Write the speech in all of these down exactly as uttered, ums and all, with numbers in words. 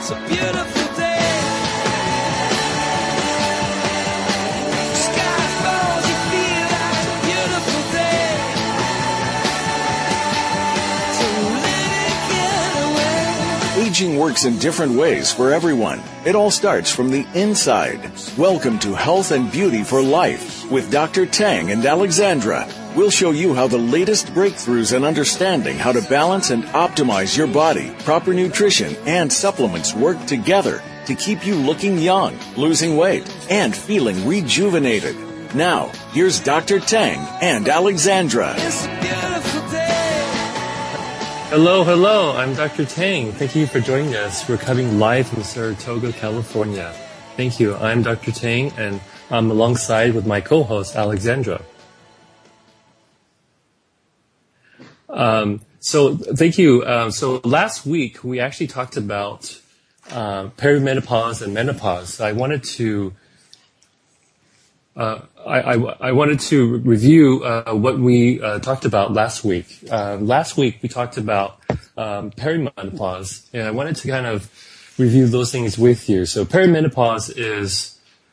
It's a beautiful day. Sky falls, you feel like it's a beautiful day. So let it get away. Aging works in different ways for everyone. It all starts from the inside. Welcome to Health and Beauty for Life with Doctor Tang and Alexandra. We'll show you how the latest breakthroughs in understanding how to balance and optimize your body, proper nutrition, and supplements work together to keep you looking young, losing weight, and feeling rejuvenated. Now, here's Doctor Tang and Alexandra. It's a beautiful day. Hello, hello. I'm Doctor Tang. Thank you for joining us. We're coming live from Saratoga, California. Thank you. I'm Doctor Tang, and I'm alongside with my co-host, Alexandra. Um, so thank you. Uh, so last week we actually talked about uh, perimenopause and menopause. I wanted to uh, I, I, I wanted to review uh, what we uh, talked about last week. Uh, last week we talked about um, perimenopause, and I wanted to kind of review those things with you. So perimenopause is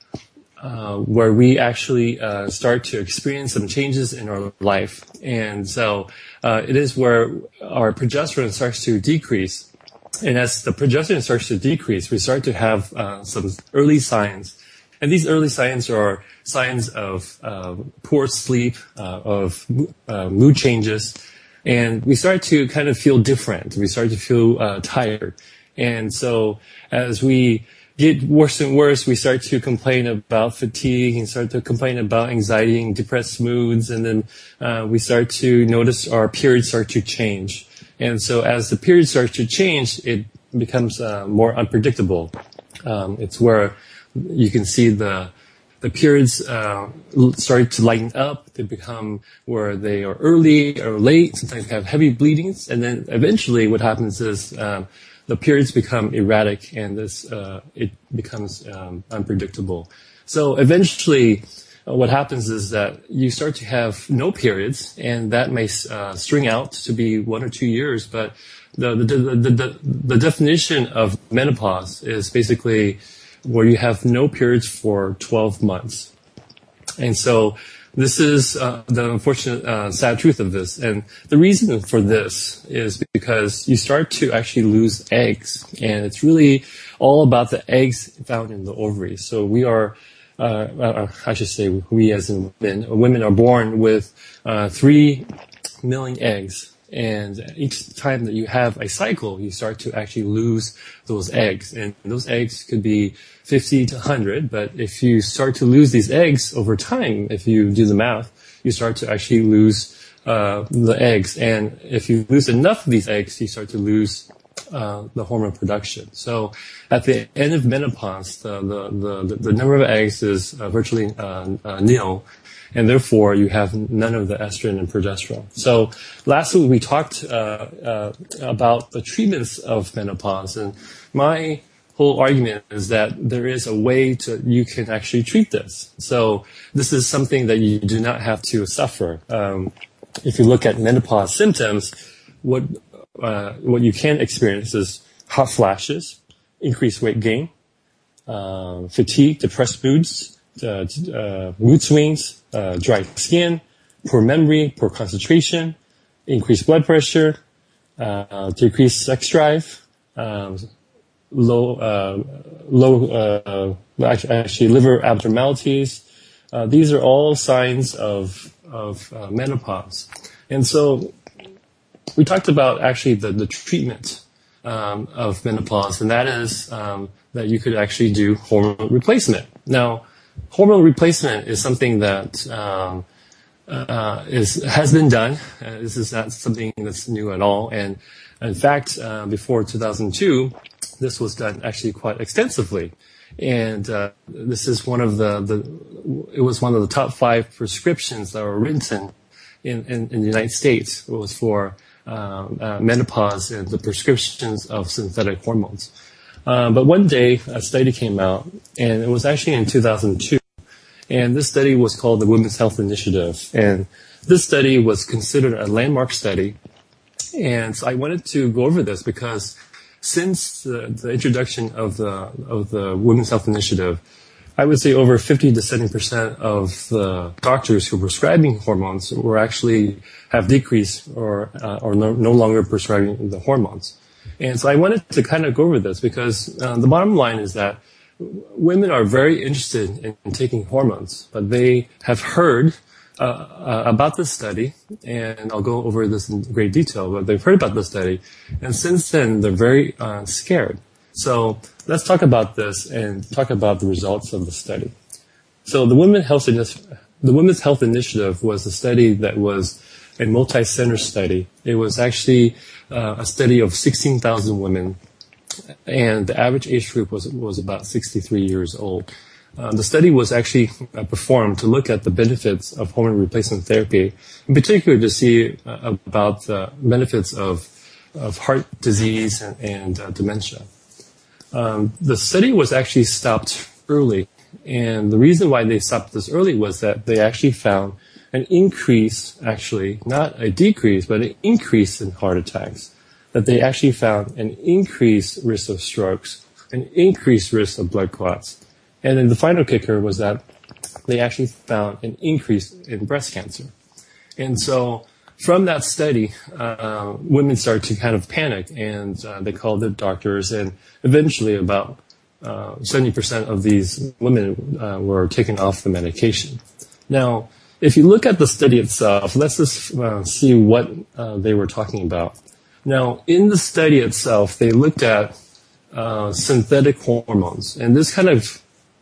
Uh, where we actually uh, start to experience some changes in our life. And so uh, it is where our progesterone starts to decrease. And as the progesterone starts to decrease, we start to have uh, some early signs. And these early signs are signs of uh, poor sleep, uh, of uh, mood changes. And we start to kind of feel different. We start to feel uh, tired. And so as we get worse and worse, we start to complain about fatigue and start to complain about anxiety and depressed moods. And then uh, we start to notice our periods start to change. And so as the periods start to change, it becomes uh, more unpredictable. Um, it's where you can see the the periods uh, start to lighten up. They become where they are early or late. Sometimes they have heavy bleedings. And then eventually what happens is um, the periods become erratic, and this uh, it becomes um, unpredictable. So eventually, uh, what happens is that you start to have no periods, and that may uh, string out to be one or two years. But the the the the, the, the definition of menopause is basically where you have no periods for twelve months, and so. This is uh, the unfortunate, uh, sad truth of this. And the reason for this is because you start to actually lose eggs. And it's really all about the eggs found in the ovaries. So we are, uh, uh, I should say we as in women, women are born with uh, three million eggs. And each time that you have a cycle, you start to actually lose those eggs. And those eggs could be fifty to one hundred, but if you start to lose these eggs over time, if you do the math, you start to actually lose uh, the eggs. And if you lose enough of these eggs, you start to lose uh, the hormone production. So at the end of menopause, the, the, the, the number of eggs is uh, virtually uh, uh, nil. And therefore, you have none of the estrogen and progesterone. So last week we talked uh, uh, about the treatments of menopause, and my whole argument is that there is a way to you can actually treat this. So this is something that you do not have to suffer. Um, if you look at menopause symptoms, what uh, what you can experience is hot flashes, increased weight gain, uh, fatigue, depressed moods. Uh, uh, mood swings, uh, dry skin, poor memory, poor concentration, increased blood pressure, uh, decreased sex drive, um, low, uh, low, uh, actually, actually liver abnormalities. Uh, these are all signs of of uh, menopause, and so we talked about actually the the treatment um, of menopause, and that is um, that you could actually do hormone replacement. Now, hormone replacement is something that um, uh, is has been done. Uh, this is not something that's new at all. And in fact, uh, before two thousand two, this was done actually quite extensively. And uh, this is one of the, the it was one of the top five prescriptions that were written in, in, in the United States. It was for uh, uh, menopause and the prescriptions of synthetic hormones. Uh, but one day, a study came out, and it was actually in two thousand two. And this study was called the Women's Health Initiative. And this study was considered a landmark study. And so I wanted to go over this because since the, the introduction of the of the Women's Health Initiative, I would say over fifty to seventy percent of the doctors who are prescribing hormones were actually have decreased or uh, or no, no longer prescribing the hormones. And so I wanted to kind of go over this because uh, the bottom line is that women are very interested in, in taking hormones, but they have heard uh, uh, about this study, and I'll go over this in great detail, but they've heard about the study, and since then they're very uh, scared. So let's talk about this and talk about the results of the study. So the Women's Health, the Women's Health Initiative was a study that was a multi-center study. It was actually uh, a study of sixteen thousand women, and the average age group was was about sixty-three years old. Uh, the study was actually uh, performed to look at the benefits of hormone replacement therapy, in particular to see uh, about the benefits of of heart disease and, and uh, dementia. Um, the study was actually stopped early, and the reason why they stopped this early was that they actually found an increase, actually, not a decrease, but an increase in heart attacks, that they actually found an increased risk of strokes, an increased risk of blood clots. And then the final kicker was that they actually found an increase in breast cancer. And so from that study, uh, women started to kind of panic, and uh, they called their doctors, and eventually about uh, seventy percent of these women uh, were taken off the medication. Now, if you look at the study itself, let's just uh, see what uh, they were talking about. Now, in the study itself, they looked at uh, synthetic hormones, and this kind of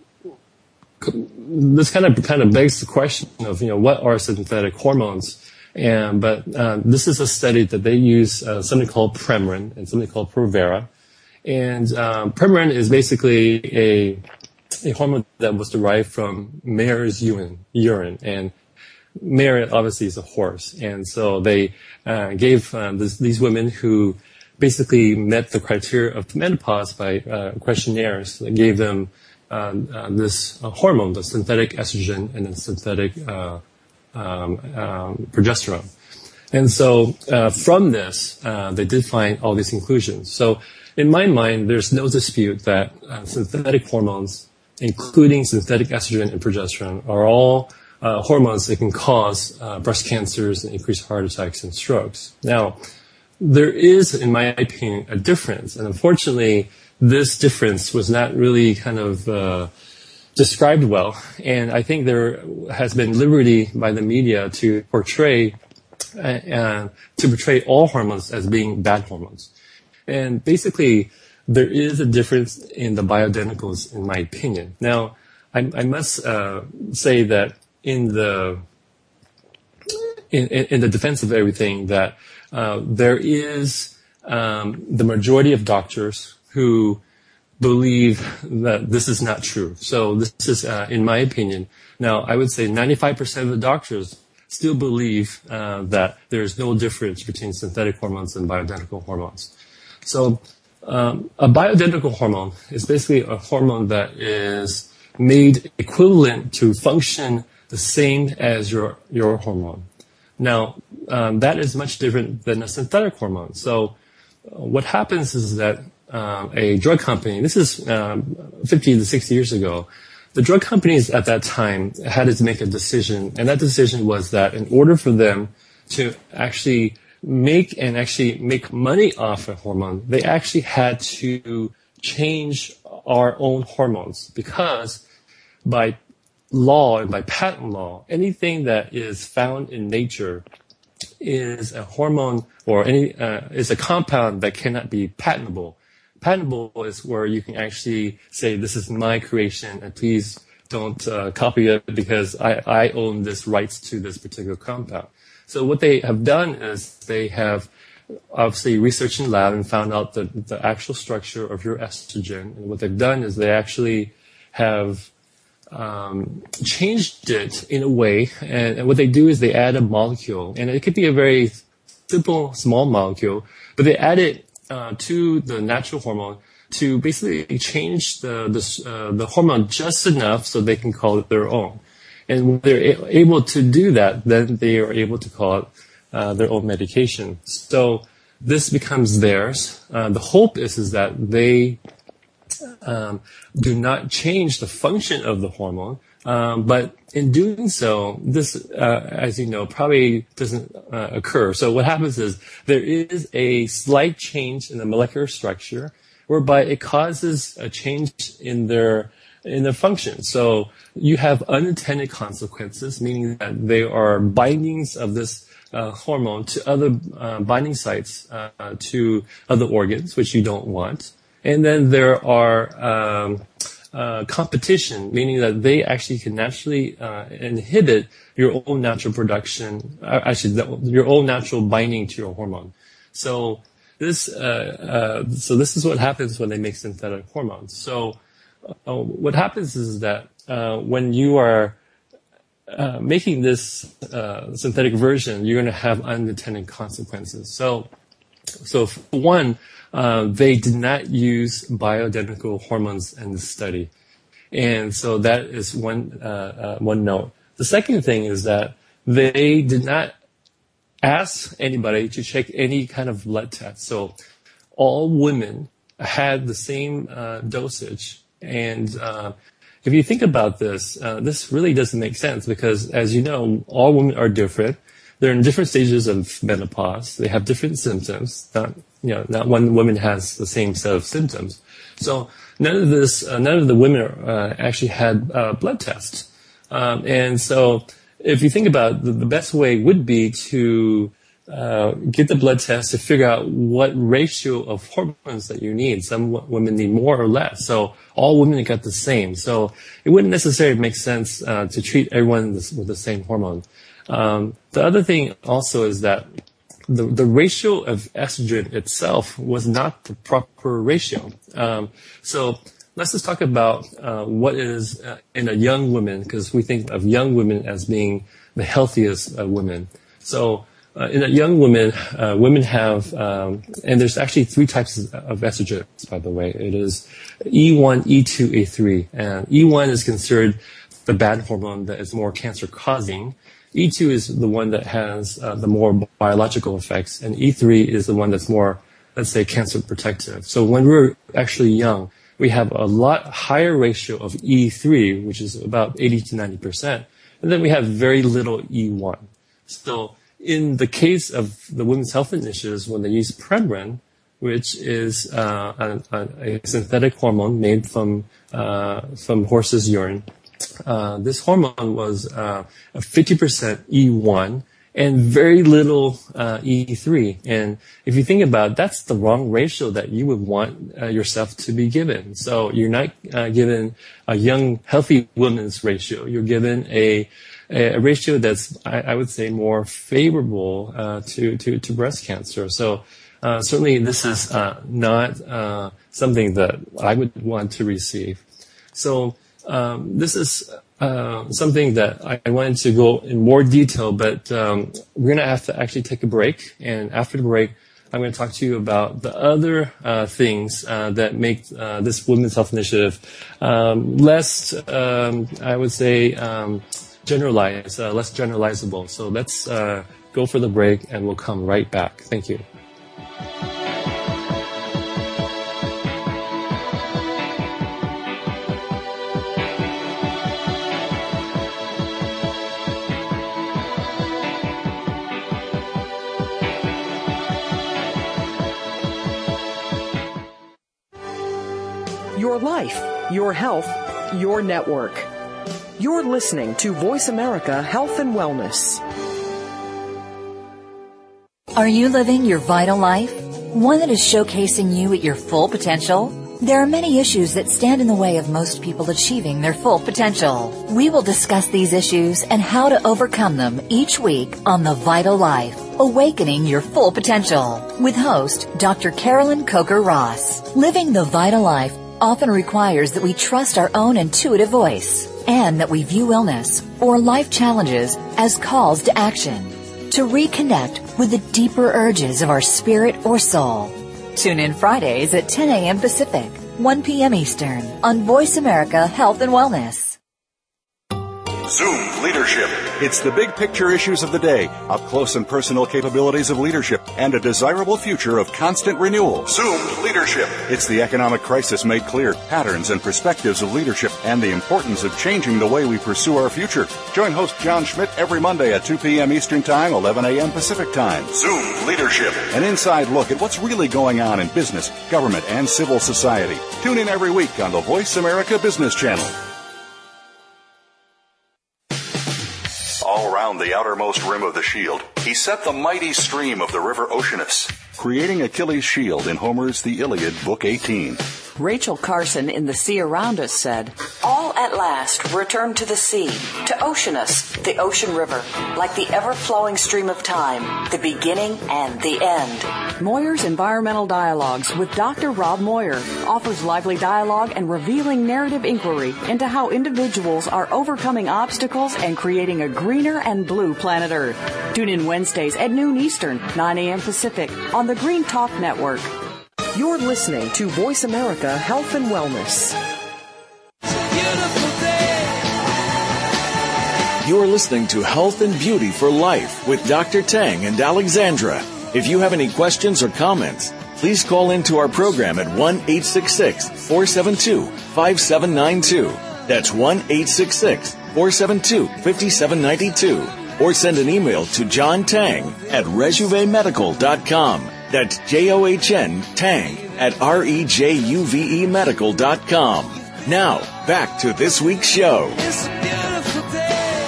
this kind of kind of begs the question of, you know, what are synthetic hormones? And but uh, this is a study that they use uh, something called Premarin and something called Provera, and um, Premarin is basically a a hormone that was derived from mare's urine, urine, and mare obviously is a horse, and so they uh, gave uh, this, these women who basically met the criteria of menopause by uh, questionnaires that gave them uh, uh, this uh, hormone, the synthetic estrogen and the synthetic uh, Um, um, progesterone. And so uh, from this, uh, they did find all these conclusions. So in my mind, there's no dispute that uh, synthetic hormones, including synthetic estrogen and progesterone, are all uh, hormones that can cause uh, breast cancers and increased heart attacks and strokes. Now, there is, in my opinion, a difference. And unfortunately, this difference was not really kind of uh, described well, and I think there has been liberty by the media to portray uh, uh, to portray all hormones as being bad hormones. And basically, there is a difference in the bioidenticals, in my opinion. Now, I, I must uh, say that in the in, in the defense of everything, that uh, there is um, the majority of doctors who believe that this is not true. So this is, uh, in my opinion, now I would say ninety-five percent of the doctors still believe uh, that there's no difference between synthetic hormones and bioidentical hormones. So um, a bioidentical hormone is basically a hormone that is made equivalent to function the same as your, your hormone. Now, um, that is much different than a synthetic hormone. So uh, what happens is that Uh, a drug company, this is um, fifty to sixty years ago, the drug companies at that time had to make a decision, and that decision was that in order for them to actually make and actually make money off a hormone, they actually had to change our own hormones, because by law and by patent law, anything that is found in nature is a hormone or any uh, is a compound that cannot be patentable. Patentable is where you can actually say, this is my creation, and please don't uh, copy it because I, I own this rights to this particular compound. So what they have done is they have obviously researched in lab and found out the, the actual structure of your estrogen. And what they've done is they actually have um, changed it in a way. And, and what they do is they add a molecule, and it could be a very simple, small molecule, but they add it Uh, to the natural hormone to basically change the the, uh, the hormone just enough so they can call it their own. And when they're a- able to do that, then they are able to call it uh, their own medication. So this becomes theirs. Uh, the hope is, is that they um, do not change the function of the hormone, um, but in doing so, this, uh, as you know, probably doesn't uh, occur. So what happens is there is a slight change in the molecular structure whereby it causes a change in their in their function. So you have unintended consequences, meaning that they are bindings of this uh, hormone to other uh, binding sites uh, to other organs, which you don't want. And then there are um, uh, competition, meaning that they actually can naturally uh, inhibit your own natural production, uh, actually the, your own natural binding to your hormone. So this, uh, uh, so this is what happens when they make synthetic hormones. So uh, what happens is that uh, when you are uh, making this uh, synthetic version, you're going to have unintended consequences. So, so for one, Uh, they did not use bioidentical hormones in the study. And so that is one, uh, uh, one note. The second thing is that they did not ask anybody to check any kind of blood test. So all women had the same uh, dosage. And uh, if you think about this, uh, this really doesn't make sense because, as you know, all women are different. They're in different stages of menopause. They have different symptoms. Not, you know, not one woman has the same set of symptoms. So none of this, uh, none of the women uh, actually had uh, blood tests. Um, and so if you think about it, the, the best way would be to uh, get the blood test to figure out what ratio of hormones that you need. Some w- women need more or less. So all women got the same. So it wouldn't necessarily make sense uh, to treat everyone with the same hormone. Um, the other thing also is that the, the ratio of estrogen itself was not the proper ratio. Um, so let's just talk about uh, what is uh, in a young woman, because we think of young women as being the healthiest uh, women. So uh, in a young woman, uh, women have, um, and there's actually three types of estrogens, by the way. It is E one, E two, E three. And E one is considered the bad hormone that is more cancer-causing. E two is the one that has uh, the more biological effects, and E three is the one that's more, let's say, cancer protective. So when we're actually young, we have a lot higher ratio of E three, which is about eighty to ninety percent, and then we have very little E one. So in the case of the Women's Health Initiatives, when they use Premarin, which is uh, a, a synthetic hormone made from uh, from horse's urine, Uh, this hormone was uh, fifty percent E one and very little uh, E three. And if you think about it, that's the wrong ratio that you would want uh, yourself to be given. So you're not uh, given a young, healthy woman's ratio. You're given a a ratio that's, I, I would say, more favorable uh, to, to, to breast cancer. So uh, certainly this is uh, not uh, something that I would want to receive. So Um, this is uh, something that I, I wanted to go in more detail, but um, we're going to have to actually take a break. And after the break, I'm going to talk to you about the other uh, things uh, that make uh, this Women's Health Initiative um, less, um, I would say, um, generalized, uh, less generalizable. So let's uh, go for the break, and we'll come right back. Thank you. Your life, your health, your network. You're listening to Voice America Health and Wellness. Are you living your vital life? One that is showcasing you at your full potential? There are many issues that stand in the way of most people achieving their full potential. We will discuss these issues and how to overcome them each week on The Vital Life, Awakening Your Full Potential, with host Doctor Carolyn Coker-Ross. Living the vital life often requires that we trust our own intuitive voice and that we view illness or life challenges as calls to action, to reconnect with the deeper urges of our spirit or soul. Tune in Fridays at ten a.m. Pacific, one p.m. Eastern on Voice America Health and Wellness. Zoom Leadership. It's the big picture issues of the day, up close and personal capabilities of leadership, and a desirable future of constant renewal. Zoom Leadership. It's the economic crisis made clear, patterns and perspectives of leadership, and the importance of changing the way we pursue our future. Join host John Schmidt every Monday at two p.m. Eastern Time, eleven a.m. Pacific Time. Zoom Leadership. An inside look at what's really going on in business, government, and civil society. Tune in every week on the Voice America Business Channel. All around the outermost rim of the shield, he set the mighty stream of the river Oceanus, creating Achilles' shield in Homer's The Iliad, Book eighteen. Rachel Carson in The Sea Around Us said, "All at last return to the sea, to Oceanus, the ocean river, like the ever-flowing stream of time, the beginning and the end." Moyer's Environmental Dialogues with Doctor Rob Moyer offers lively dialogue and revealing narrative inquiry into how individuals are overcoming obstacles and creating a greener and blue planet Earth. Tune in Wednesdays at noon Eastern, nine a.m. Pacific on the Green Talk Network. You're listening to Voice America Health and Wellness. You're listening to Health and Beauty for Life with Doctor Tang and Alexandra. If you have any questions or comments, please call into our program at one eight six six, four seven two, five seven nine two. That's one eight six six, four seven two, five seven nine two. Or send an email to John Tang at rejuve medical dot com. That's J O H N Tang at R E J U V E medical dot com. Now, back to this week's show. It's a beautiful day.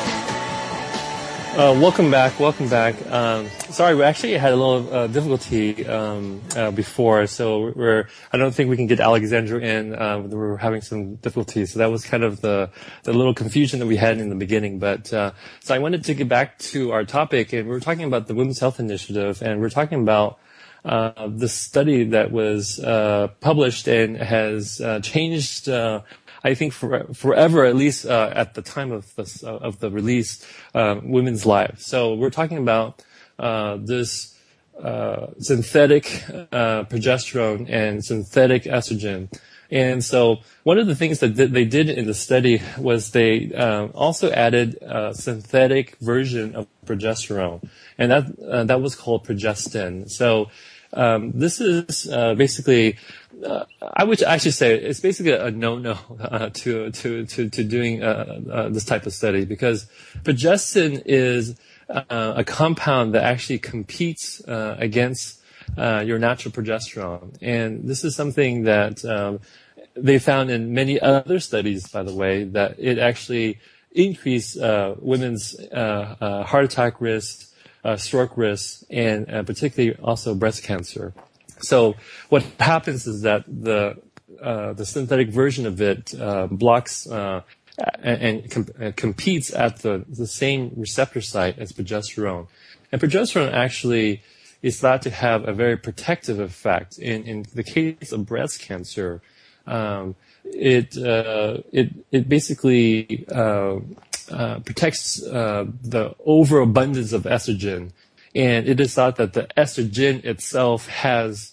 Uh, welcome back, welcome back. Um, sorry, we actually had a little uh, difficulty um, uh, before, so we're, I don't think we can get Alexandra in. Uh, we were having some difficulties, so that was kind of the, the little confusion that we had in the beginning. But uh, so I wanted to get back to our topic, and we were talking about the Women's Health Initiative, and we're talking about Uh, the study that was uh, published and has uh, changed, uh, I think, for, forever, at least uh, at the time of the, uh, of the release, uh, women's lives. So we're talking about uh, this uh, synthetic uh, progesterone and synthetic estrogen. And so one of the things that th- they did in the study was they uh, also added a synthetic version of progesterone, and that uh, that was called progestin. So Um, this is uh, basically, uh, I would actually say it's basically a no-no uh, to to to to doing uh, uh, this type of study, because progestin is uh, a compound that actually competes uh, against uh, your natural progesterone, and this is something that um, they found in many other studies, by the way, that it actually increased uh, women's uh, uh, heart attack risk, Uh, stroke risk, and uh, particularly also breast cancer. So what happens is that the uh, the synthetic version of it uh, blocks uh, and, and com- uh, competes at the, the same receptor site as progesterone. And progesterone actually is thought to have a very protective effect. In, in the case of breast cancer, um, it uh, it it basically uh, Uh, protects uh, the overabundance of estrogen, and it is thought that the estrogen itself has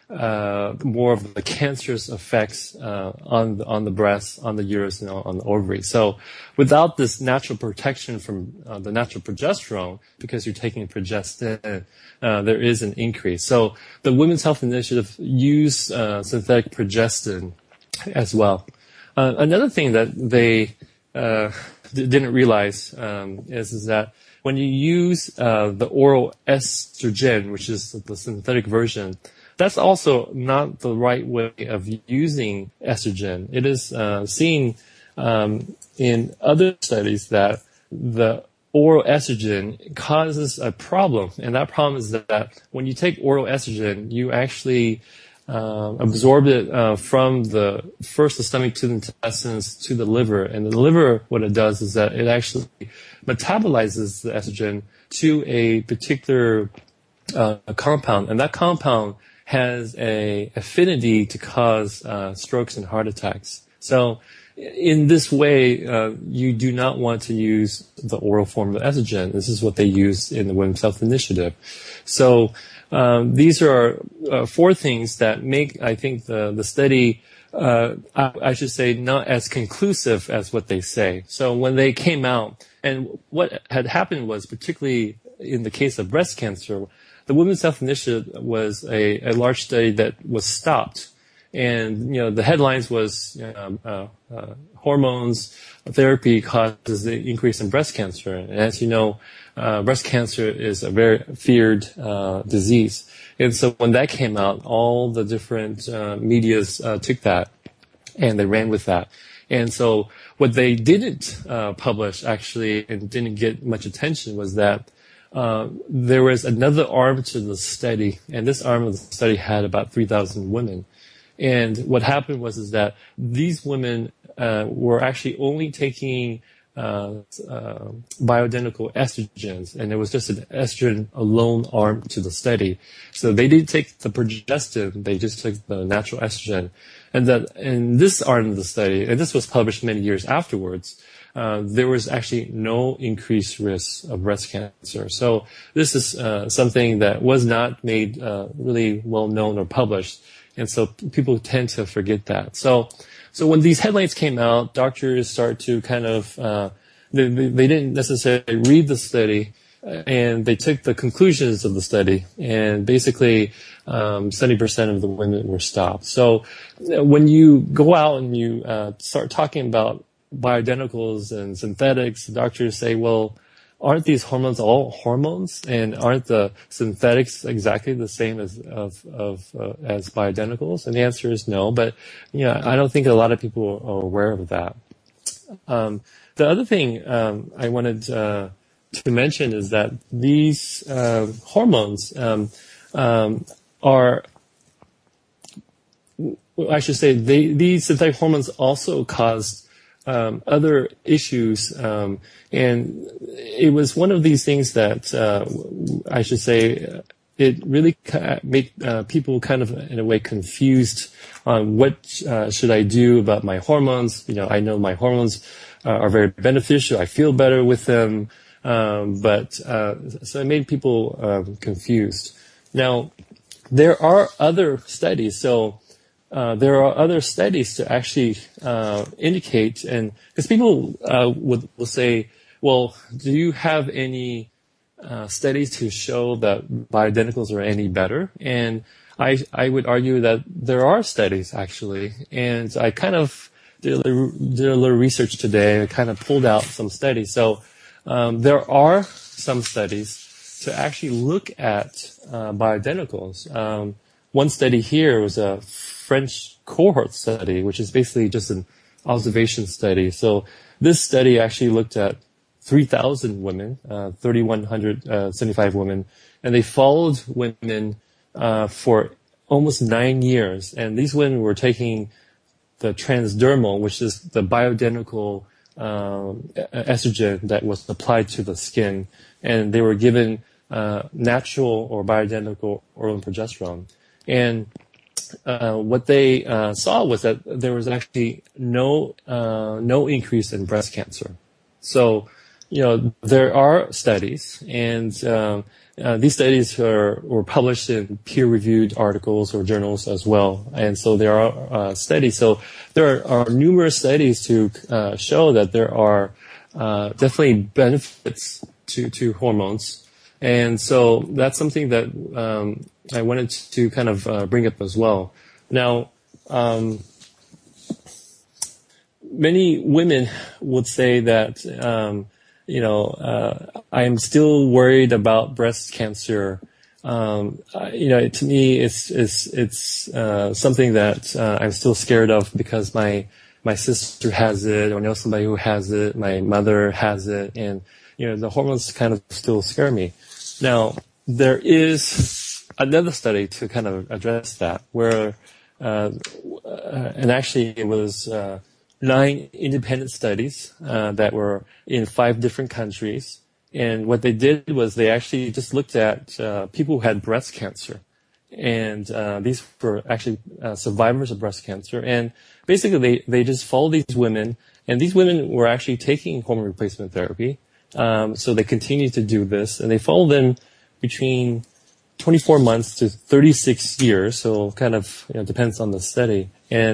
uh, more of the cancerous effects uh, on the, on the breast, on the uterus, and on the ovary. So, without this natural protection from uh, the natural progesterone, because you're taking progestin, uh, there is an increase. So, the Women's Health Initiative use uh, synthetic progestin as well. Uh, another thing that they uh, didn't realize um, is, is that when you use uh, the oral estrogen, which is the synthetic version, that's also not the right way of using estrogen. It is uh, seen um, in other studies that the oral estrogen causes a problem, and that problem is that when you take oral estrogen, you actually Uh, absorb it uh, from the first the stomach to the intestines to the liver, and the liver, what it does is that it actually metabolizes the estrogen to a particular uh, compound, and that compound has a affinity to cause uh, strokes and heart attacks. So, in this way, uh, you do not want to use the oral form of estrogen. This is what they use in the Women's Health Initiative. So. Um, these are uh, four things that make, I think, the, the study uh, I, I should say, not as conclusive as what they say. So when they came out, and what had happened was, particularly in the case of breast cancer, the Women's Health Initiative was a, a large study that was stopped. And, you know, the headlines was, um, uh, uh, hormones therapy causes the increase in breast cancer. And as you know, uh, breast cancer is a very feared, uh, disease. And so when that came out, all the different, uh, medias, uh, took that and they ran with that. And so what they didn't, uh, publish actually and didn't get much attention was that Uh, there was another arm to the study, and this arm of the study had about three thousand women. And what happened was is that these women uh, were actually only taking uh, uh, bioidentical estrogens, and it was just an estrogen alone arm to the study. So they didn't take the progestin; they just took the natural estrogen. And that in this arm of the study, and this was published many years afterwards, Uh, there was actually no increased risk of breast cancer. So this is uh, something that was not made uh, really well known or published, and so p- people tend to forget that. So, so when these headlines came out, doctors start to kind of uh, they, they, they didn't necessarily read the study, uh, and they took the conclusions of the study, and basically um, seventy percent of the women were stopped. So uh, when you go out and you uh, start talking about bioidenticals and synthetics, doctors say, well, aren't these hormones all hormones, and aren't the synthetics exactly the same as of, of uh, as bioidenticals? And the answer is no. But you know, I don't think a lot of people are aware of that. Um, the other thing um, I wanted uh, to mention is that these uh, hormones um, um, are, I should say, they, these synthetic hormones also caused Um, other issues, um, and it was one of these things that uh, I should say it really made uh, people kind of in a way confused on what uh, should I do about my hormones. You know, I know my hormones uh, are very beneficial. I feel better with them, um, but uh, so it made people um, confused. Now, there are other studies, so. Uh, there are other studies to actually uh, indicate, and because people uh, would will say, well, do you have any uh, studies to show that bioidenticals are any better? And I I would argue that there are studies actually, and I kind of did a little, did a little research today. I kind of pulled out some studies. So um, there are some studies to actually look at uh, bioidenticals. Um, one study here was a French cohort study, which is basically just an observation study. So this study actually looked at three thousand women, uh, three thousand one hundred seventy-five women, and they followed women uh, for almost nine years. And these women were taking the transdermal, which is the bioidentical um, estrogen that was applied to the skin, and they were given uh, natural or bioidentical oral progesterone. And Uh, what they uh, saw was that there was actually no uh, no increase in breast cancer. So, you know, there are studies, and uh, uh, these studies are, were published in peer-reviewed articles or journals as well. And so there are uh, studies. So there are, are numerous studies to uh, show that there are uh, definitely benefits to to hormones. And so that's something that um, I wanted to kind of uh, bring up as well. Now, um, many women would say that, um, you know, uh, I'm still worried about breast cancer. Um, you know, to me, it's it's it's uh, something that uh, I'm still scared of because my my sister has it, or know somebody who has it. My mother has it, and you know, the hormones kind of still scare me. Now, there is another study to kind of address that, where, uh, uh, and actually it was uh, nine independent studies uh, that were in five different countries. And what they did was they actually just looked at uh, people who had breast cancer. And uh, these were actually uh, survivors of breast cancer. And basically they, they just followed these women, and these women were actually taking hormone replacement therapy. Um, so they continued to do this, and they followed them between twenty-four months to thirty-six years. So kind of, you know, depends on the study. And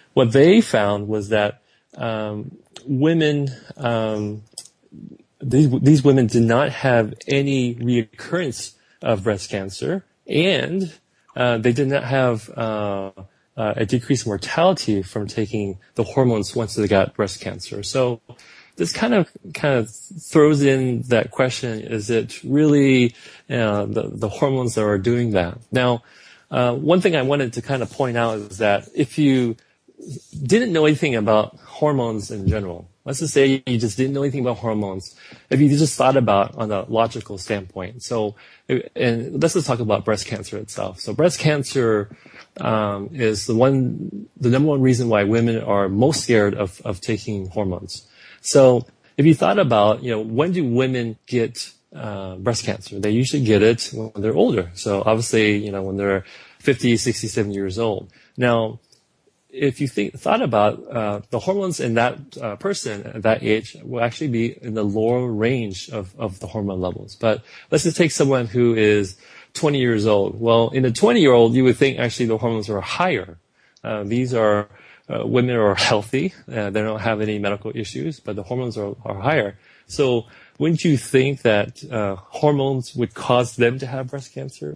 what they found was that um, women, um, these, these women did not have any reoccurrence of breast cancer, and uh, they did not have uh, uh, a decreased mortality from taking the hormones once they got breast cancer. So this kind of kind of throws in that question: is it really uh, the the hormones that are doing that? Now, uh, one thing I wanted to kind of point out is that if you didn't know anything about hormones in general, let's just say you just didn't know anything about hormones, if you just thought about on a logical standpoint. So, and let's just talk about breast cancer itself. So breast cancer um, is the one, the number one reason why women are most scared of, of taking hormones. So if you thought about, you know, when do women get uh, breast cancer? They usually get it when they're older. So obviously, you know, when they're fifty, sixty, seventy years old. Now, if you think, thought about uh, the hormones in that uh, person at that age will actually be in the lower range of, of the hormone levels. But let's just take someone who is twenty years old. Well, in a twenty-year-old, you would think actually the hormones are higher. Uh, these are uh, women are healthy. Uh, they don't have any medical issues, but the hormones are, are higher. So wouldn't you think that uh, hormones would cause them to have breast cancer?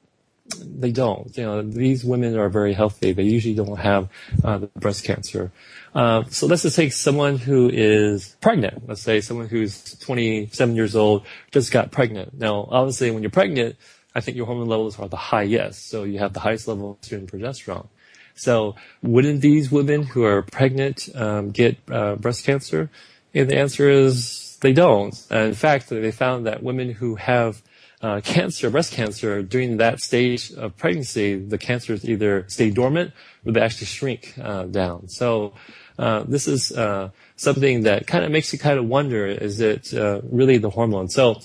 They don't. You know, these women are very healthy. They usually don't have uh, the breast cancer. Uh, so let's just take someone who is pregnant. Let's say someone who's twenty-seven years old, just got pregnant. Now, obviously, when you're pregnant, I think your hormone levels are the highest. So you have the highest level of estrogen and progesterone. So wouldn't these women who are pregnant um, get uh, breast cancer? And the answer is they don't. Uh, in fact, they found that women who have Uh, cancer, breast cancer, during that stage of pregnancy, the cancers either stay dormant or they actually shrink uh, down. So uh, this is uh, something that kind of makes you kind of wonder, is it uh, really the hormone? So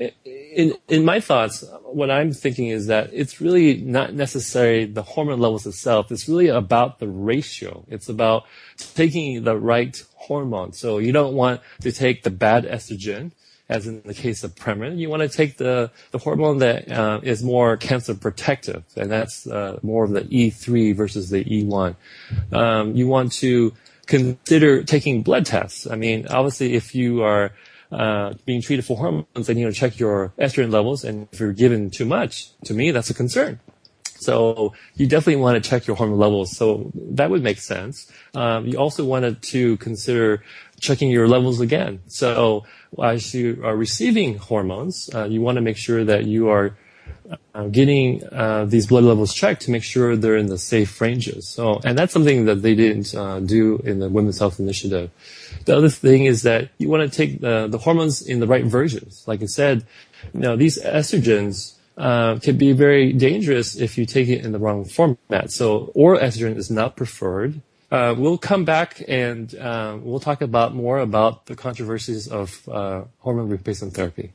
in in my thoughts, what I'm thinking is that it's really not necessarily the hormone levels itself. It's really about the ratio. It's about taking the right hormone. So you don't want to take the bad estrogen, as in the case of Premarin. You want to take the, the hormone that uh, is more cancer protective, and that's uh, more of the E three versus the E one. Um, you want to consider taking blood tests. I mean, obviously, if you are uh, being treated for hormones, then you know check your estrogen levels, and if you're given too much, to me, that's a concern. So you definitely want to check your hormone levels. So that would make sense. Um, you also wanted to consider checking your levels again. So as you are receiving hormones, uh, you want to make sure that you are uh, getting uh, these blood levels checked to make sure they're in the safe ranges. So, and that's something that they didn't uh, do in the Women's Health Initiative. The other thing is that you want to take the, the hormones in the right versions. Like I said, you know, these estrogens Uh, can be very dangerous if you take it in the wrong format. So oral estrogen is not preferred. Uh, we'll come back and uh, we'll talk about more about the controversies of uh, hormone replacement therapy.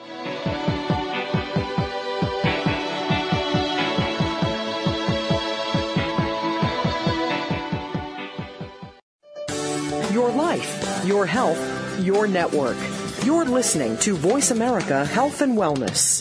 Your life, your health, your network. You're listening to Voice America Health and Wellness.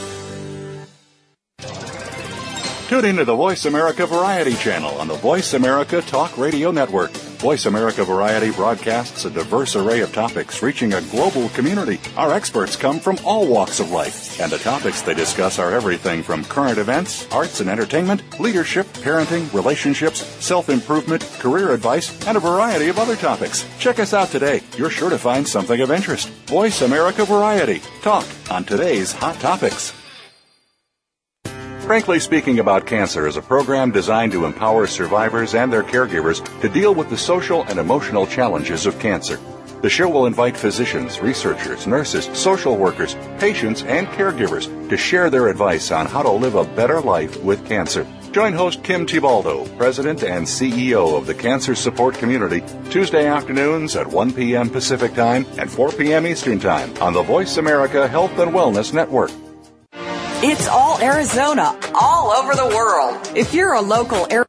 Tune in to the Voice America Variety channel on the Voice America Talk Radio Network. Voice America Variety broadcasts a diverse array of topics reaching a global community. Our experts come from all walks of life, and the topics they discuss are everything from current events, arts and entertainment, leadership, parenting, relationships, self-improvement, career advice, and a variety of other topics. Check us out today. You're sure to find something of interest. Voice America Variety. Talk on today's hot topics. Frankly Speaking About Cancer is a program designed to empower survivors and their caregivers to deal with the social and emotional challenges of cancer. The show will invite physicians, researchers, nurses, social workers, patients, and caregivers to share their advice on how to live a better life with cancer. Join host Kim Tibaldo, President and C E O of the Cancer Support Community, Tuesday afternoons at one p.m. Pacific Time and four p.m. Eastern Time on the Voice America Health and Wellness Network. It's all Arizona, all over the world. If you're a local Arizona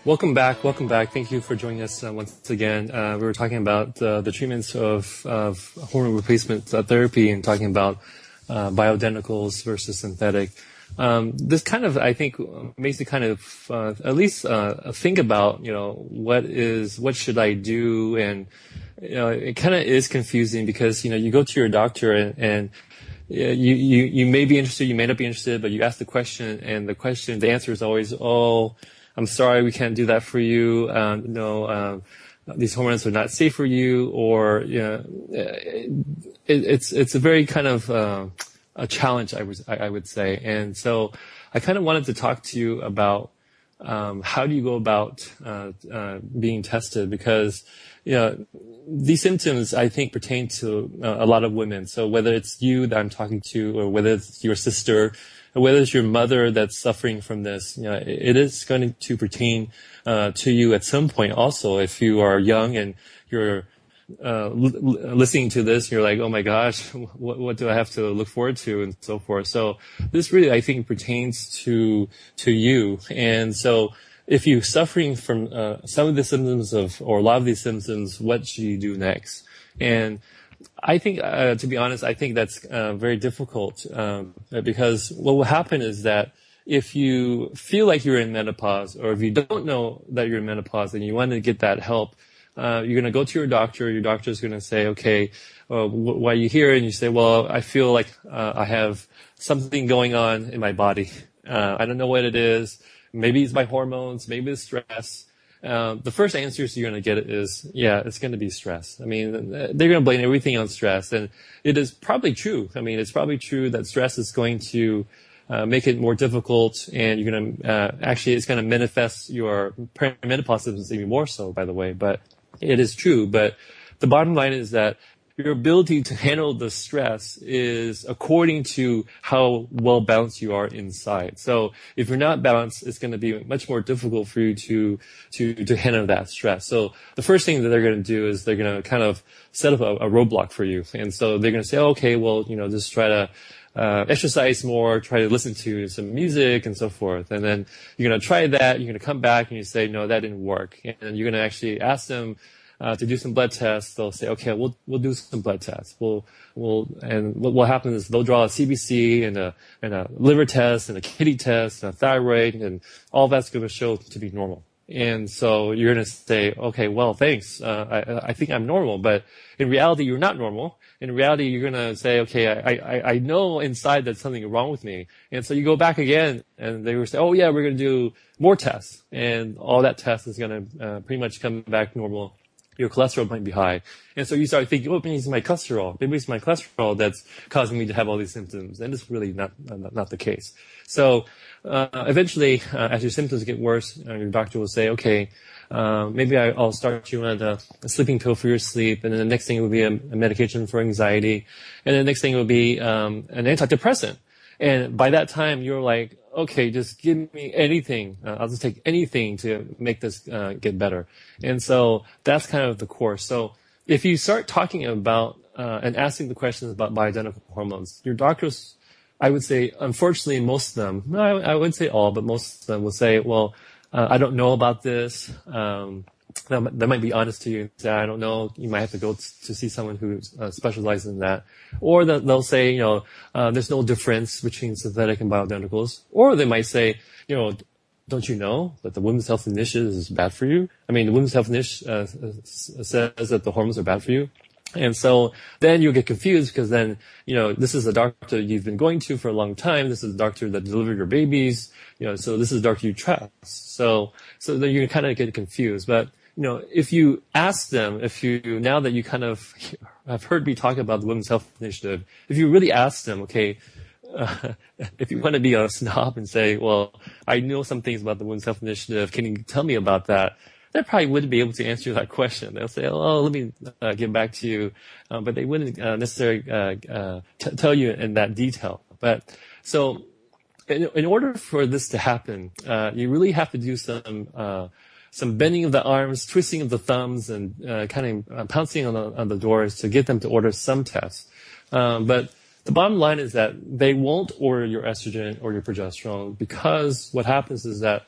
Welcome back. Welcome back. Thank you for joining us uh, once again. Uh, we were talking about uh, the treatments of, of hormone replacement uh, therapy and talking about uh, bioidenticals versus synthetic. Um, this kind of, I think, makes you kind of uh, at least uh, think about, you know, what is, what should I do? And, you know, it kind of is confusing because, you know, you go to your doctor and, and you, you, you may be interested, you may not be interested, but you ask the question and the question, the answer is always, oh, I'm sorry, we can't do that for you. Um, no, um, these hormones are not safe for you, or you know, it, it's it's a very kind of uh, a challenge, I would I would say. And so, I kind of wanted to talk to you about um, how do you go about uh, uh, being tested, because you know these symptoms I think pertain to uh, a lot of women. So whether it's you that I'm talking to, or whether it's your sister, or whether it's your mother that's suffering from this, you know, it is going to pertain uh, to you at some point also. If you are young and you're uh, l- listening to this, you're like, oh my gosh, what, what do I have to look forward to, and so forth. So this really, I think, pertains to to you. And so if you're suffering from uh, some of the symptoms of, or a lot of these symptoms, what should you do next? And I think, uh, to be honest, I think that's uh, very difficult um, because what will happen is that if you feel like you're in menopause, or if you don't know that you're in menopause and you want to get that help, uh, you're going to go to your doctor. Your doctor is going to say, okay, uh, wh- why are you here? And you say, well, I feel like uh, I have something going on in my body. Uh, I don't know what it is. Maybe it's my hormones. Maybe it's stress. Uh, the first answers you're going to get is, yeah, it's going to be stress. I mean, they're going to blame everything on stress. And it is probably true. I mean, it's probably true that stress is going to uh, make it more difficult, and you're going to, uh, actually, it's going to manifest your perimenopause symptoms even more so, by the way. But it is true. But the bottom line is that your ability to handle the stress is according to how well balanced you are inside. So if you're not balanced, it's going to be much more difficult for you to to to handle that stress. So the first thing that they're going to do is they're going to kind of set up a, a roadblock for you. And so they're going to say, oh, okay, well, you know, just try to uh exercise more, try to listen to some music and so forth. And then you're going to try that. You're going to come back and you say, no, that didn't work. And you're going to actually ask them Uh, to do some blood tests. They'll say, okay, we'll, we'll do some blood tests. We'll, we'll, and what will happen is they'll draw a C B C and a, and a liver test and a kidney test and a thyroid, and all that's going to show to be normal. And so you're going to say, okay, well, thanks. Uh, I, I think I'm normal, but in reality, you're not normal. In reality, you're going to say, okay, I, I, I know inside that something is wrong with me. And so you go back again and they will say, oh yeah, we're going to do more tests. And all that test is going to uh, pretty much come back normal. Your cholesterol might be high. And so you start thinking, oh, maybe it's my cholesterol. Maybe it's my cholesterol that's causing me to have all these symptoms. And it's really not, not, not the case. So, uh, eventually, uh, as your symptoms get worse, uh, your doctor will say, okay, uh, maybe I, I'll start you on a, a sleeping pill for your sleep. And then the next thing will be a, a medication for anxiety. And then the next thing will be, um, an antidepressant. And by that time, you're like, okay, just give me anything. Uh, I'll just take anything to make this uh, get better. And so that's kind of the course. So if you start talking about uh, and asking the questions about bioidentical hormones, your doctors, I would say, unfortunately, most of them, no, I, I wouldn't say all, but most of them will say, well, uh, I don't know about this. Um, They might be honest to you and say, I don't know, you might have to go to see someone who uh, specializes in that. Or they'll say, you know, uh, there's no difference between synthetic and bioidenticals. Or they might say, you know, don't you know that the Women's Health Initiative is bad for you? I mean, the Women's Health Initiative uh, says that the hormones are bad for you. And so then you get confused because then, you know, this is a doctor you've been going to for a long time. This is a doctor that delivered your babies. You know, so this is a doctor you trust. So, so then you kind of get confused. But, you know, if you ask them, if you, now that you kind of have heard me talk about the Women's Health Initiative, if you really ask them, okay, uh, if you want to be a snob and say, well, I know some things about the Women's Health Initiative, can you tell me about that? They probably wouldn't be able to answer that question. They'll say, oh, let me uh, get back to you. Um, but they wouldn't uh, necessarily uh, uh, t- tell you in that detail. But so in, in order for this to happen, uh, you really have to do some uh, some bending of the arms, twisting of the thumbs, and uh, kind of uh, pouncing on the, on the doors to get them to order some tests. Um, but the bottom line is that they won't order your estrogen or your progesterone because what happens is that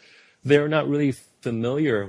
they're not really familiar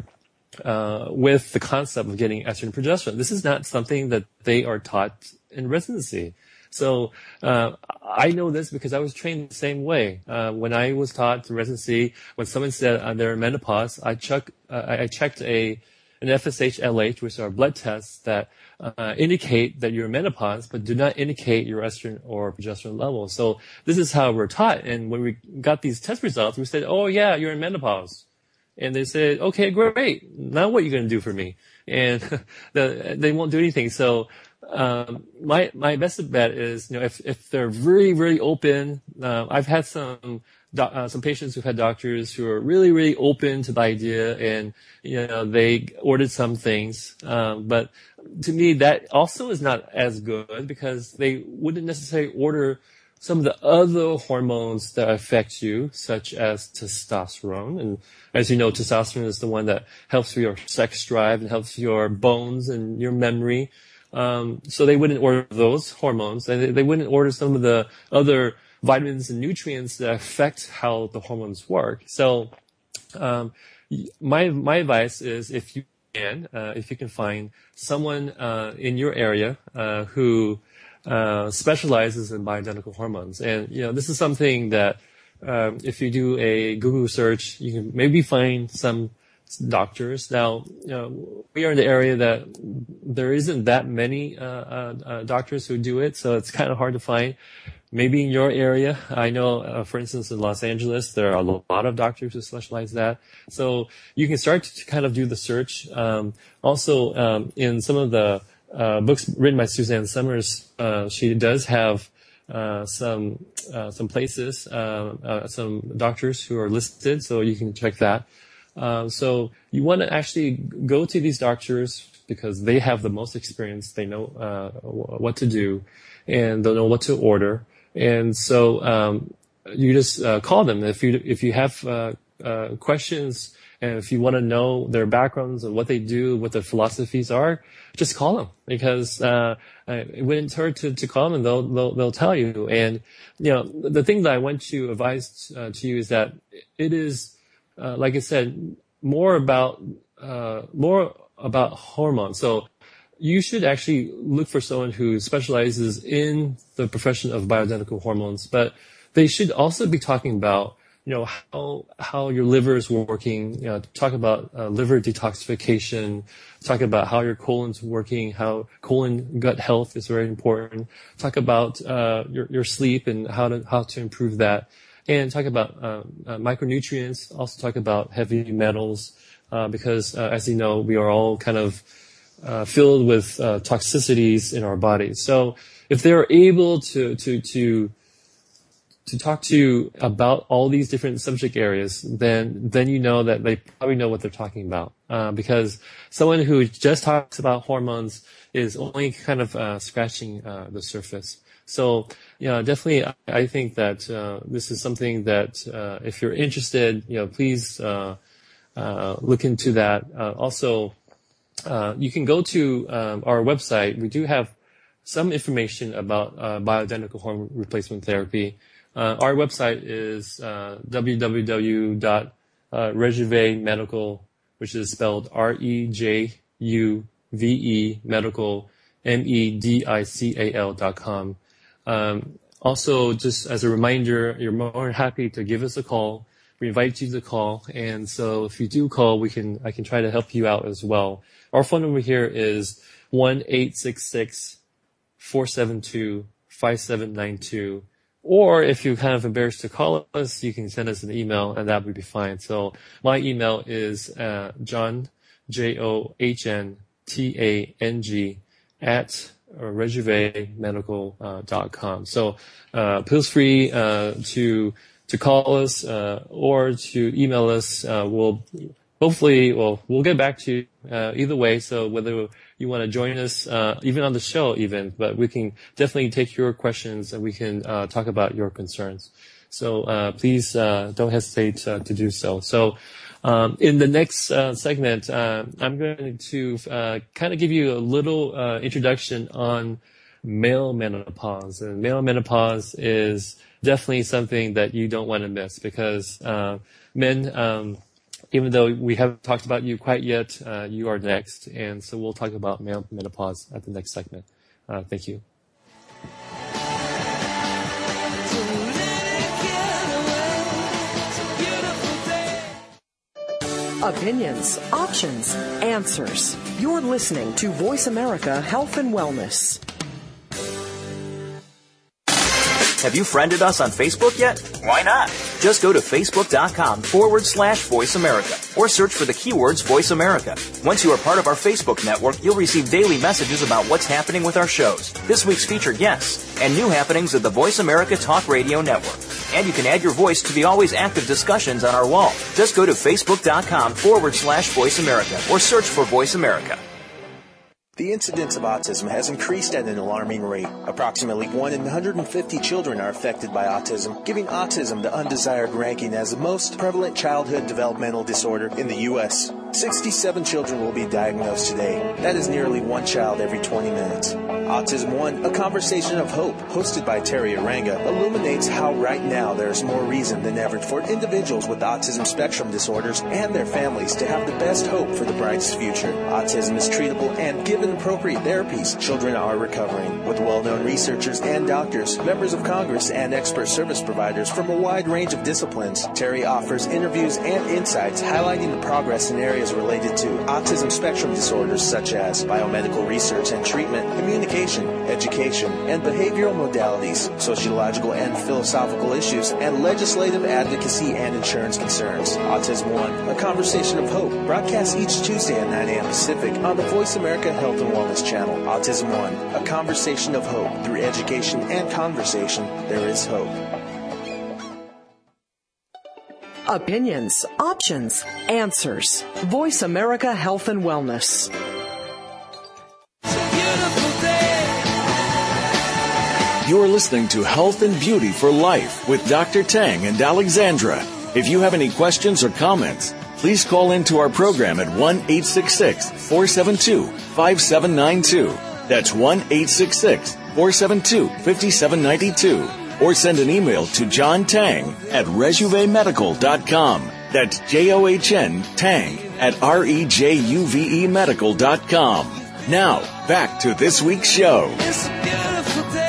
uh, with the concept of getting estrogen and progesterone. This is not something that they are taught in residency. So uh, I know this because I was trained the same way. Uh, when I was taught in residency, when someone said uh, they're in menopause, I, check, uh, I checked a an F S H L H, which are blood tests that uh, indicate that you're in menopause, but do not indicate your estrogen or progesterone level. So this is how we're taught. And when we got these test results, we said, oh, yeah, you're in menopause. And they said, okay, great. Now what are you going to do for me? And the, they won't do anything. So um, my my best bet is, you know, if, if they're really, really open, uh, I've had some Uh, some patients who've had doctors who are really, really open to the idea, and you know they ordered some things. Um, but to me, that also is not as good because they wouldn't necessarily order some of the other hormones that affect you, such as testosterone. And as you know, testosterone is the one that helps with your sex drive and helps your bones and your memory. Um, so they wouldn't order those hormones. They, they wouldn't order some of the other vitamins and nutrients that affect how the hormones work. So, um, my my advice is if you can, uh, if you can find someone uh, in your area uh, who uh, specializes in bioidentical hormones, and you know this is something that um, if you do a Google search, you can maybe find some doctors. Now, you know, we are in the area that there isn't that many uh, uh, uh, doctors who do it, so it's kind of hard to find. Maybe in your area, I know, uh, for instance, in Los Angeles, there are a lot of doctors who specialize in that. So you can start to kind of do the search. Um, also, um, in some of the uh, books written by Suzanne Summers, uh, she does have uh, some uh, some places, uh, uh, some doctors who are listed, so you can check that. Uh, so you want to actually go to these doctors because they have the most experience. They know uh, what to do, and they'll know what to order. And so um, you just uh, call them if you if you have uh, uh, questions, and if you want to know their backgrounds and what they do, what their philosophies are. Just call them because uh, it wouldn't hurt to, to call them, and they'll, they'll they'll tell you. And you know the thing that I want to advise uh, to you is that it is, uh, like I said, more about uh, more about hormones. So you should actually look for someone who specializes in the profession of bioidentical hormones, but they should also be talking about, you know, how how your liver is working, you know, talk about uh, liver detoxification, talk about how your colon's working, how colon gut health is very important, talk about uh, your your sleep and how to how to improve that, and talk about uh, uh, micronutrients, also talk about heavy metals, uh, because uh, as you know, we are all kind of Uh, filled with uh, toxicities in our bodies. So if they're able to to to to talk to you about all these different subject areas, then then you know that they probably know what they're talking about. Uh, because someone who just talks about hormones is only kind of uh, scratching uh, the surface. So yeah, definitely, I, I think that uh, this is something that uh, if you're interested, you know, please uh, uh, look into that. Uh, also. Uh, you can go to um, our website. We do have some information about uh, bioidentical hormone replacement therapy. Uh, our website is uh, w w w dot rejuve medical, which is spelled R E J U V E medical, M E D I C A L dot com. Um, also, just as a reminder, you're more than happy to give us a call. We invite you to call, and so if you do call, we can I can try to help you out as well. Our phone number here is one eight six six, four seven two, five seven nine two. Or if you're kind of embarrassed to call us, you can send us an email, and that would be fine. So my email is uh, John, J O H N T A N G, at rejuve medical dot com. So uh, feel free uh, to to call us uh, or to email us. Uh, we'll hopefully, well, we'll get back to you uh, either way. So whether you want to join us, uh, even on the show even, but we can definitely take your questions and we can uh, talk about your concerns. So uh, please uh, don't hesitate uh, to do so. So um, in the next uh, segment, uh, I'm going to uh, kind of give you a little uh, introduction on male menopause. And male menopause is definitely something that you don't want to miss because uh, men um, even though we haven't talked about you quite yet, uh, you are next. And so we'll talk about male menopause at the next segment. Uh, thank you. Opinions, options, answers. You're listening to Voice America Health and Wellness. Have you friended us on Facebook yet? Why not? Just go to facebook.com forward slash Voice America or search for the keywords Voice America. Once you are part of our Facebook network, you'll receive daily messages about what's happening with our shows, this week's featured guests, and new happenings of the Voice America Talk Radio Network. And you can add your voice to the always active discussions on our wall. Just go to facebook.com forward slash Voice America or search for Voice America. The incidence of autism has increased at an alarming rate. Approximately one in one hundred fifty children are affected by autism, giving autism the undesired ranking as the most prevalent childhood developmental disorder in the U S sixty-seven children will be diagnosed today. That is nearly one child every twenty minutes. Autism One, a conversation of hope, hosted by Terry Aranga, illuminates how right now there is more reason than ever for individuals with autism spectrum disorders and their families to have the best hope for the brightest future. Autism is treatable, and given appropriate therapies, children are recovering. With well-known researchers and doctors, members of Congress, and expert service providers from a wide range of disciplines, Terry offers interviews and insights highlighting the progress in areas related to autism spectrum disorders such as biomedical research and treatment, communication, education, and behavioral modalities, sociological and philosophical issues, and legislative advocacy and insurance concerns. Autism One, a conversation of hope, broadcasts each Tuesday at nine a.m. Pacific on the Voice America Health and Wellness channel. Autism One, a conversation of hope. Through education and conversation, there is hope. Opinions, options, answers. Voice America Health and Wellness. You're listening to Health and Beauty for Life with Doctor Tang and Alexandra. If you have any questions or comments, please call into our program at one eight six six, four seven two, five seven nine two. That's one eight six six, four seven two, five seven nine two. Or send an email to John Tang at rejuve medical dot com. That's J O H N Tang at R E J U V E medical dot com. Now, back to this week's show. It's a beautiful day.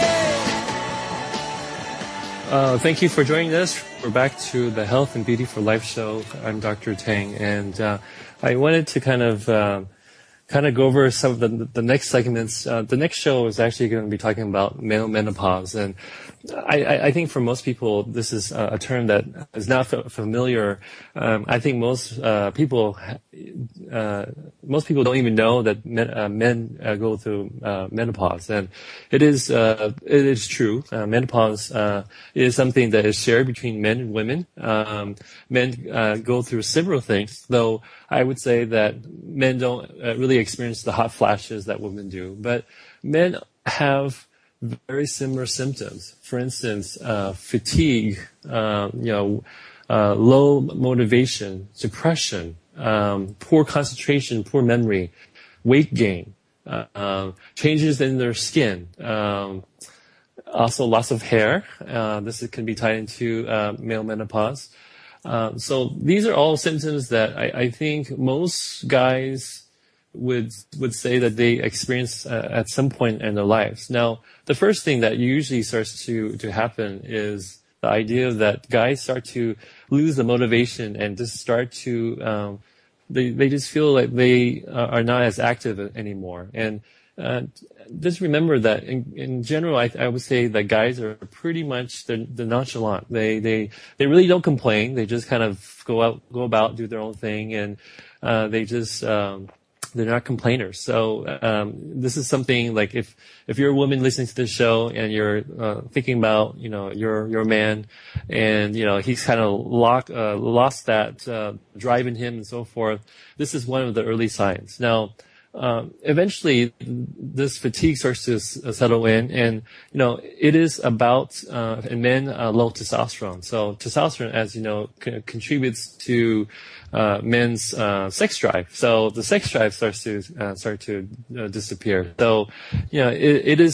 Uh, thank you for joining us. We're back to the Health and Beauty for Life show. I'm Doctor Tang, and uh, I wanted to kind of uh, kind of go over some of the, the next segments. Uh, the next show is actually going to be talking about male menopause, and I, I think for most people, this is a term that is not familiar. Um, I think most uh, people, uh, most people don't even know that men, uh, men uh, go through uh, menopause, and it is uh, it is true. Uh, menopause uh, is something that is shared between men and women. Um, men uh, go through similar things, though I would say that men don't uh, really experience the hot flashes that women do, but men have very similar symptoms. For instance, uh, fatigue, uh, you know, uh, low motivation, depression, um, poor concentration, poor memory, weight gain, uh, uh, changes in their skin, um, also loss of hair. Uh, this can be tied into uh, male menopause. Um, so these are all symptoms that I, I think most guys would would say that they experience uh, at some point in their lives. Now, the first thing that usually starts to to happen is the idea that guys start to lose the motivation and just start to um, they they just feel like they uh, are not as active anymore. And uh, just remember that in, in general, I, I would say that guys are pretty much they're, they're nonchalant. They they they really don't complain. They just kind of go out go about do their own thing, and uh, they just um, they're not complainers. So um, this is something like if if you're a woman listening to this show and you're uh, thinking about you know your your man, and you know he's kind of lock, uh, lost that uh, drive in him and so forth, this is one of the early signs. Now, um, eventually this fatigue starts to s- settle in, and you know it is about uh, in men uh, low testosterone. So testosterone, as you know, c- contributes to Uh, men's uh, sex drive. So the sex drive starts to uh, start to uh, disappear. So, you know, it, it is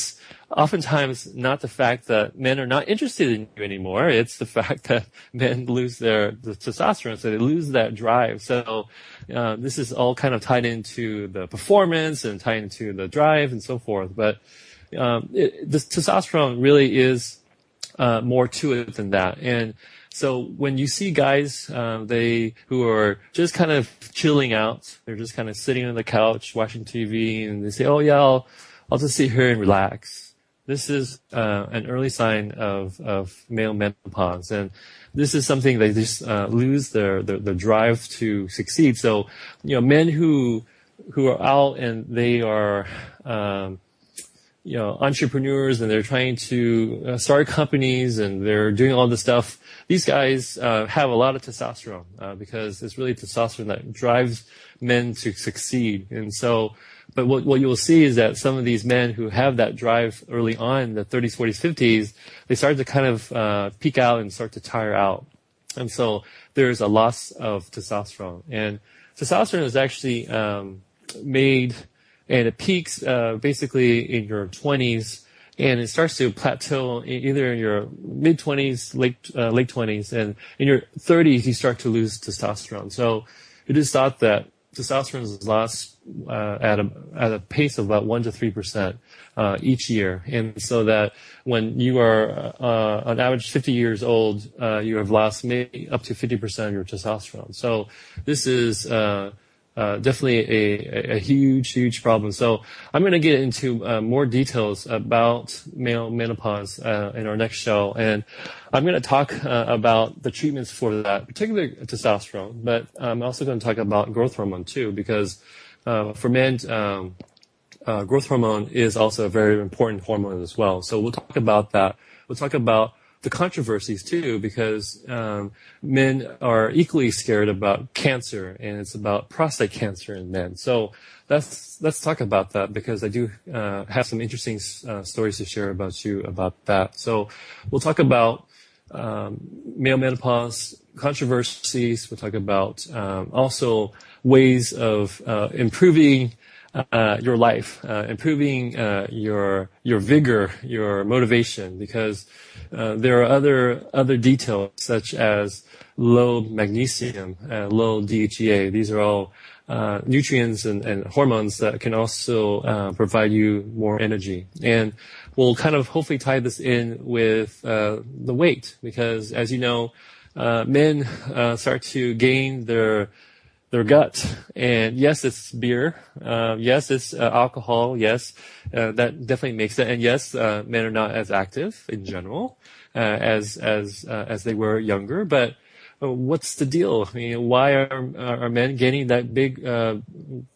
oftentimes not the fact that men are not interested in you anymore. It's the fact that men lose their the testosterone, so they lose that drive. So uh, this is all kind of tied into the performance and tied into the drive and so forth. But um, it, the testosterone really is uh, more to it than that. And so when you see guys, uh, they who are just kind of chilling out, they're just kind of sitting on the couch watching T V, and they say, "Oh yeah, I'll, I'll just sit here and relax." This is uh, an early sign of of male menopause, and this is something they just uh, lose their, their their drive to succeed. So, you know, men who who are out and they are um, you know, entrepreneurs and they're trying to uh, start companies and they're doing all this stuff. These guys uh, have a lot of testosterone uh, because it's really testosterone that drives men to succeed. And so, but what, what you'll see is that some of these men who have that drive early on, the thirties, forties, fifties, they start to kind of uh, peak out and start to tire out. And so there's a loss of testosterone. And testosterone is actually um, made, and it peaks uh, basically in your twenties, and it starts to plateau either in your mid-twenties, late uh, late twenties, and in your thirties you start to lose testosterone. So it is thought that testosterone is lost uh, at a at a pace of about one to three percent uh, each year, and so that when you are uh, on average fifty years old, uh, you have lost maybe up to fifty percent of your testosterone. So this is uh, Uh, definitely a, a, a huge, huge problem. So I'm going to get into uh, more details about male menopause uh, in our next show, and I'm going to talk uh, about the treatments for that, particularly testosterone. But I'm also going to talk about growth hormone too, because uh, for men, um, uh, growth hormone is also a very important hormone as well. So we'll talk about that. We'll talk about the controversies too, because um, men are equally scared about cancer, and it's about prostate cancer in men. So let's let's talk about that, because I do uh, have some interesting uh, stories to share about you about that. So we'll talk about um, male menopause controversies. We'll talk about um, also ways of uh, improving Uh, your life, uh, improving uh, your your vigor, your motivation, because uh, there are other other details such as low magnesium, uh, low D H E A. These are all uh, nutrients and, and hormones that can also uh, provide you more energy. And we'll kind of hopefully tie this in with uh, the weight, because as you know, uh, men uh, start to gain their their gut. And yes, it's beer. Uh, yes, it's uh, alcohol. Yes, uh, that definitely makes it. And yes, uh, men are not as active in general uh, as as uh, as they were younger. But uh, what's the deal? I mean, why are are men gaining that big uh,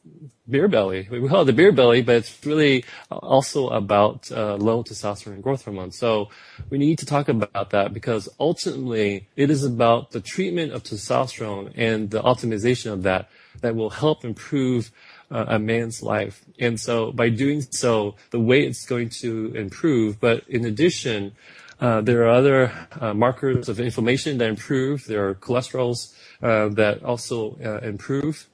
beer belly? We call it the beer belly, but it's really also about uh, low testosterone and growth hormone. So we need to talk about that, because ultimately it is about the treatment of testosterone and the optimization of that that will help improve uh, a man's life. And so by doing so, the weight is going to improve. But in addition, uh, there are other uh, markers of inflammation that improve. There are cholesterols uh, that also uh, improve.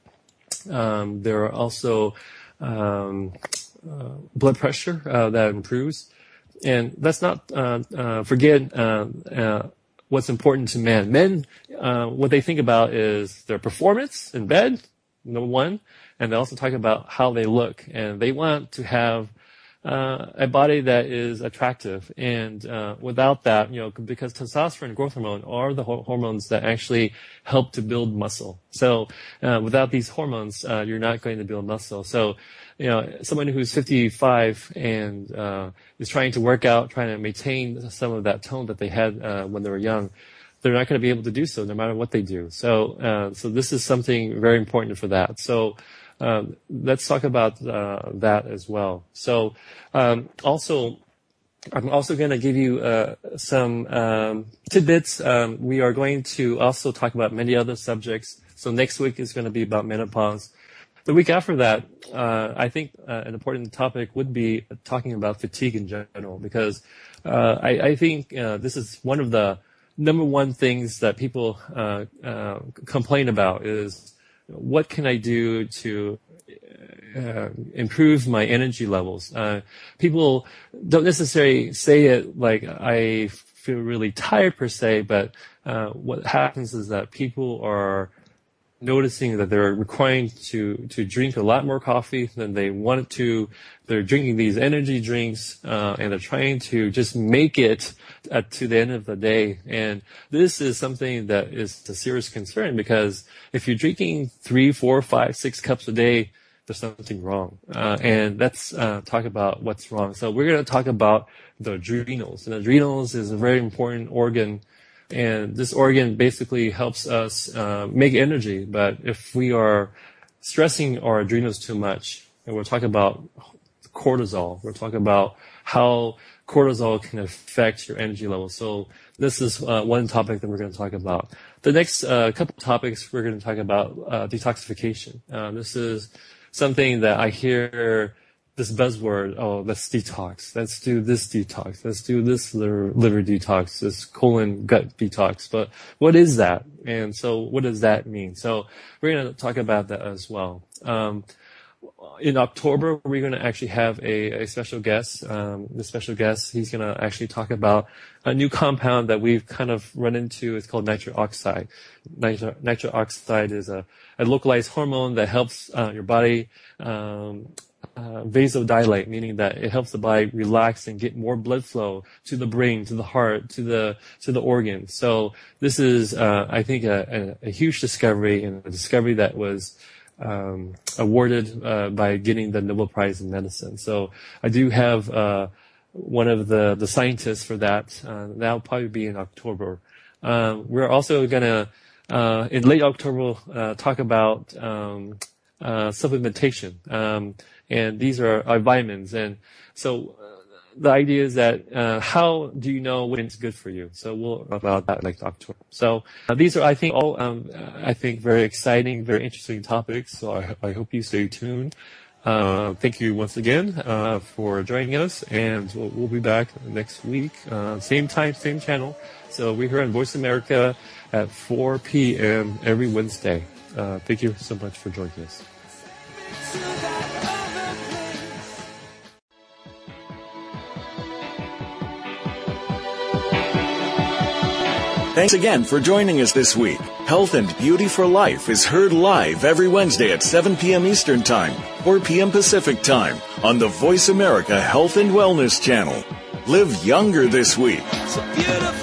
Um, there are also um, uh, blood pressure uh, that improves. And let's not uh, uh, forget uh, uh, what's important to men. Men, uh, what they think about is their performance in bed, number one, and they also talk about how they look. And they want to have uh, a body that is attractive. And uh, without that, you know, because testosterone and growth hormone are the ho- hormones that actually help to build muscle. So uh, without these hormones, uh, you're not going to build muscle. So, you know, someone who's fifty-five and uh, is trying to work out, trying to maintain some of that tone that they had uh, when they were young, they're not going to be able to do so no matter what they do. So, uh, so this is something very important for that. So, Um, let's talk about uh, that as well. So, um, also, I'm also going to give you uh, some um, tidbits. Um, we are going to also talk about many other subjects. So next week is going to be about menopause. The week after that, uh, I think uh, an important topic would be talking about fatigue in general, because uh, I, I think uh, this is one of the number one things that people uh, uh, complain about is what can I do to uh, improve my energy levels? Uh, people don't necessarily say it like I feel really tired per se, but uh, what happens is that people are noticing that they're requiring to, to drink a lot more coffee than they wanted to. They're drinking these energy drinks, uh, and they're trying to just make it uh, to the end of the day. And this is something that is a serious concern, because if you're drinking three, four, five, six cups a day, there's something wrong. Uh, and let's uh, talk about what's wrong. So we're going to talk about the adrenals. And adrenals is a very important organ. And this organ basically helps us uh, make energy. But if we are stressing our adrenals too much, and we're talking about cortisol, we're talking about how cortisol can affect your energy levels. So this is uh, one topic that we're going to talk about. The next uh, couple topics we're going to talk about uh, detoxification. Uh, this is something that I hear this buzzword, oh, let's detox. Let's do this detox. Let's do this liver, liver detox, this colon gut detox. But what is that? And so what does that mean? So we're going to talk about that as well. Um, in October, we're going to actually have a, a special guest. Um, the special guest, he's going to actually talk about a new compound that we've kind of run into. It's called nitric oxide. Nitro, nitric oxide is a, a localized hormone that helps uh, your body um, Uh, vasodilate, meaning that it helps the body relax and get more blood flow to the brain, to the heart, to the to the organs. So this is, uh, I think, a, a, a huge discovery, and a discovery that was um, awarded uh, by getting the Nobel Prize in Medicine. So I do have uh, one of the the scientists for that. Uh, that'll probably be in October. Uh, we're also gonna uh, in late October uh, talk about um, uh, supplementation. Um, And these are, are vitamins. And so uh, the idea is that uh, how do you know when it's good for you? So we'll talk about that like October. So uh, these are, I think, all um, I think very exciting, very interesting topics. So I, I hope you stay tuned. Uh, thank you once again uh, for joining us, and we'll, we'll be back next week, uh, same time, same channel. So we're here on Voice America at four p.m. every Wednesday. Uh, thank you so much for joining us. Thanks again for joining us this week. Health and Beauty for Life is heard live every Wednesday at seven p.m. Eastern Time, four p.m. Pacific Time on the Voice America Health and Wellness Channel. Live younger this week. It's a beautiful